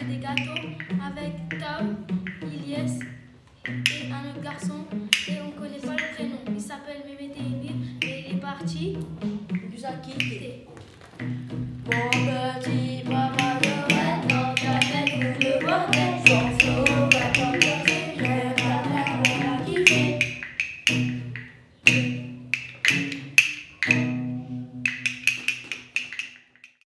fait des gâteaux avec Tao, Ilyes et un autre garçon. Et on ne connaît pas le prénom. Il s'appelle Mehmet Emir et il est parti. Nous a quittés. T. Mon petit papa.